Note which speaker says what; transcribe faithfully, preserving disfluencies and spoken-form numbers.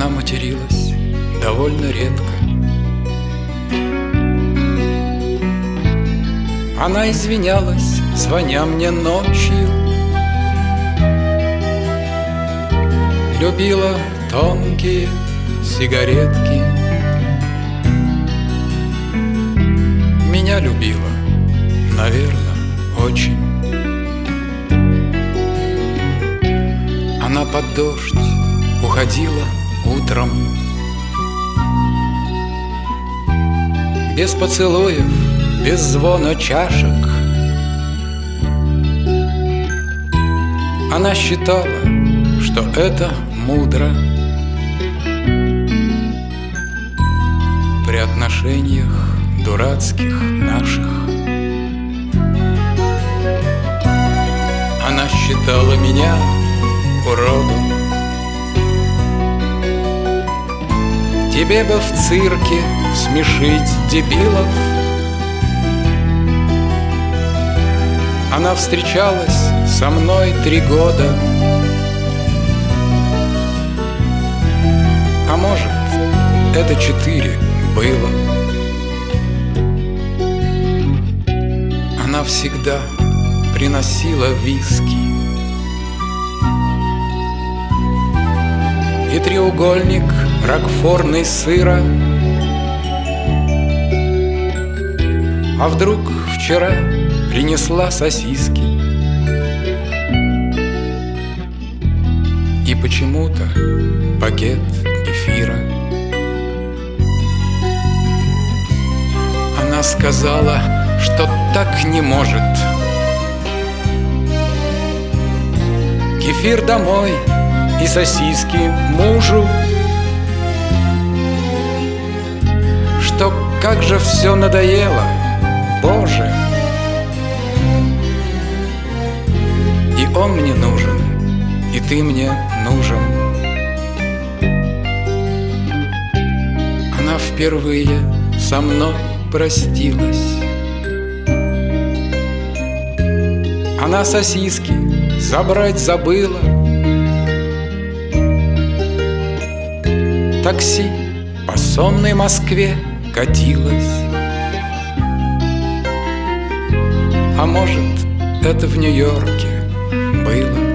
Speaker 1: Она материлась довольно редко. Она извинялась, звоня мне ночью. Любила тонкие сигаретки. Меня любила, наверное, очень. Она под дождь уходила утром, без поцелуев, без звона чашек. Она считала, что это мудро при отношениях дурацких наших. Она считала меня уродом. Тебе бы в цирке смешить дебилов. Она встречалась со мной три года. А может, это четыре было. Она всегда приносила виски и треугольник рокфорной сыра. А вдруг вчера принесла сосиски и почему-то пакет кефира. Она сказала, что так не может. Кефир домой и сосиски мужу. Что как же все надоело, Боже! И он мне нужен, и ты мне нужен. Она впервые со мной простилась. Она сосиски забрать забыла. Такси по сонной Москве катилось. А может, это в Нью-Йорке было.